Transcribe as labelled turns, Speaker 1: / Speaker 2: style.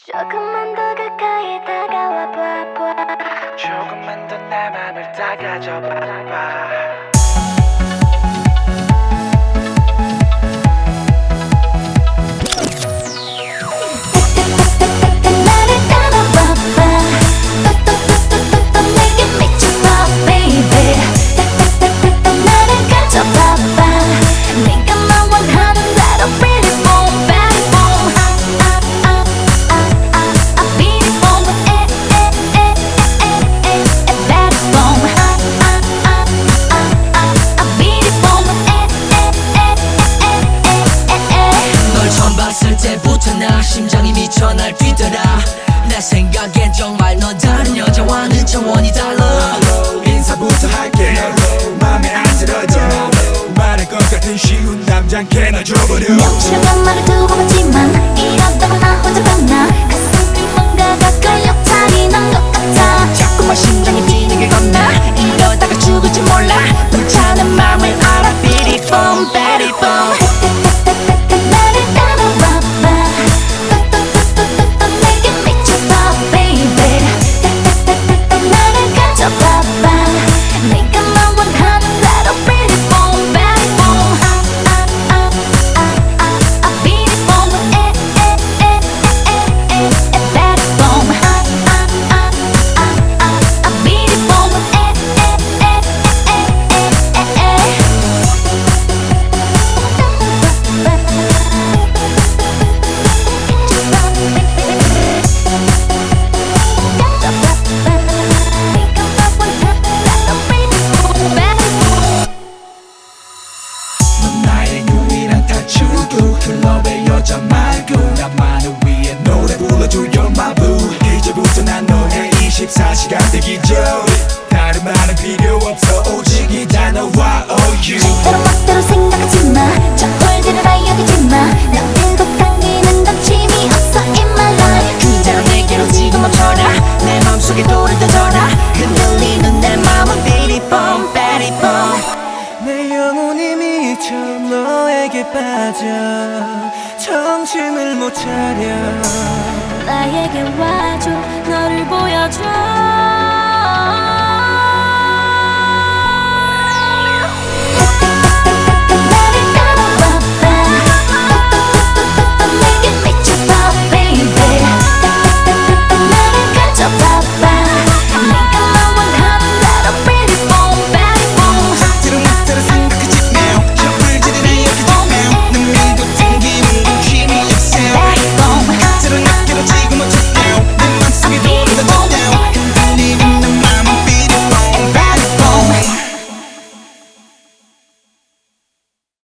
Speaker 1: 조금만 더 가까이 다가와 봐봐.
Speaker 2: 조금만 더 내 맘을 다가져 봐봐.
Speaker 3: 심장이 미쳐 날 뛰더라. 내 생각엔 정말 넌 다른 여자와는 차원이 달라.
Speaker 4: 인사부터 할게. 맘에 안 들어져. 말할 것 같은 쉬운 남잔 걔나 줘버려.
Speaker 1: 명치라고 말을 두고 봤지만 이러다가 나 혼자 봤나. 가슴이 뭔가가 끌려 잔인한 것 같아.
Speaker 3: 자꾸만 심장이 뛰는 게 겁나. 이러다가 죽을지 몰라. 불타는 맘을 알아. Beat it boom, beat it boom.
Speaker 4: 클럽의 여자 말고 나만을 위해 노래 불러줘 You're my boo. 이제부터 난 너의 24시간 대기죠. 다른 말은 필요 없어 오직 이 단어와 OU.
Speaker 1: 절대로 멋대로 생각하지마. 척벌지를 알려주지마. 나 빼고 당기는 건 재미없어 in my life.
Speaker 3: 그대로 내게로 지금 멈춰라. 내 맘속에 돌을 던져라. 흔들리는 내 맘은 Beat it boom, beat it boom.
Speaker 2: 내 영혼이 미쳐 너에게 빠져 정신을 못 차려.
Speaker 1: 나에게 와줘. 너를 보여줘.